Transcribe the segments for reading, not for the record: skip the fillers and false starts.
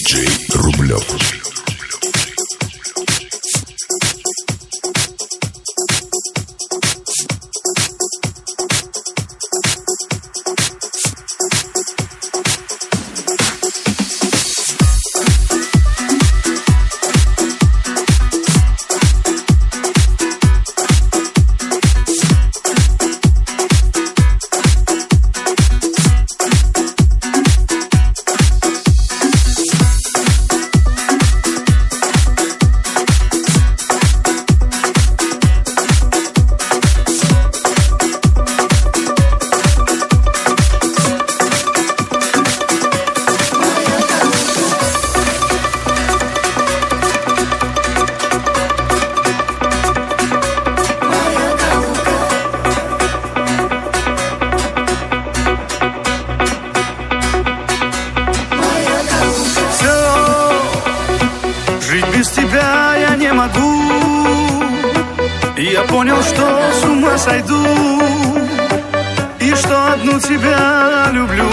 Диджей Рублев. Я понял, что с ума сойду, и что одну тебя люблю.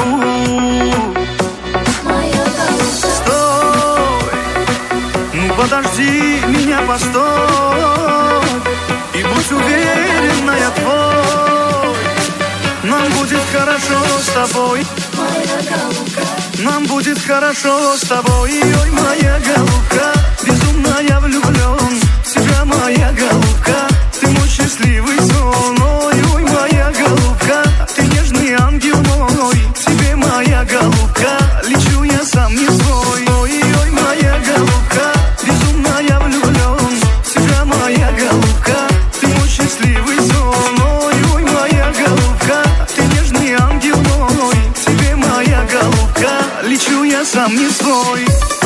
Стой, ну подожди меня, постой, и будь уверена, я твой. Нам будет хорошо с тобой, нам будет хорошо с тобой. Ой, моя голубка, безумно я влюблен в тебя, моя голубка. Ты мой счастливый сон, ой, ой, моя голубка. Ты нежный ангел мой, к тебе, моя голубка, лечу я сам не свой. Ой, ой, моя голубка, безумно я влюблен в тебя, моя голубка. Ты мой счастливый сон, ой, ой, моя голубка. Ты нежный ангел мой, к тебе, моя голубка, лечу я сам не свой.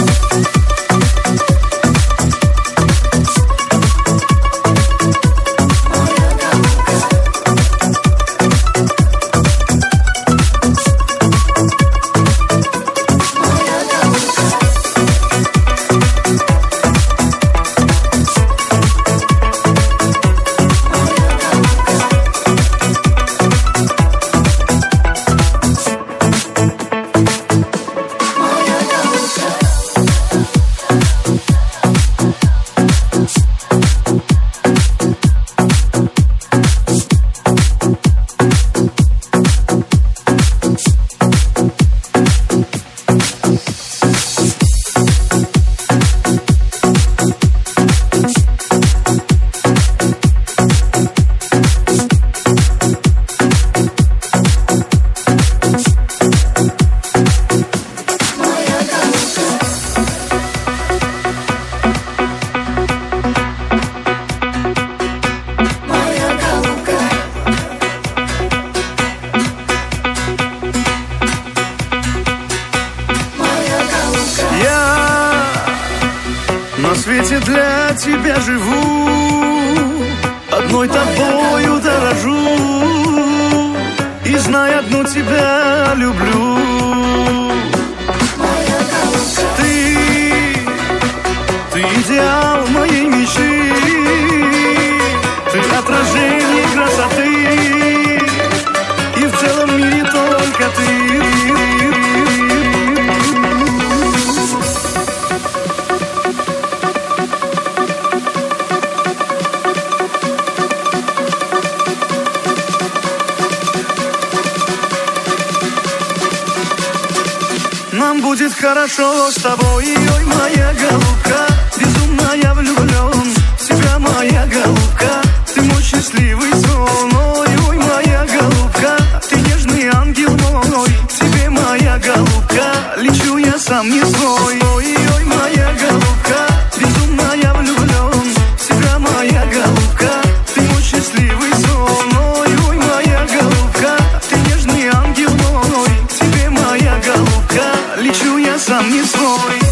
На свете для тебя живу, одной тобою дорожу, и знай, одну тебя люблю. Ты идеал моей мечты, ты отражение красоты, и в целом мире только ты. Нам будет хорошо с тобой, ой, моя голубка. Безумно я влюблен в тебя, моя голубка. Ты мой счастливый сон, ой, ой, моя голубка. Ты нежный ангел мой, к тебе, моя голубка, лечу я сам не свой. Ой, ой, моя голубка, безумно я влюблен в тебя, моя голубка. Ты мой счастливый сон, ой, ой, моя голубка. Ты нежный ангел мой, к тебе, моя голубка, лечу я сам не свой.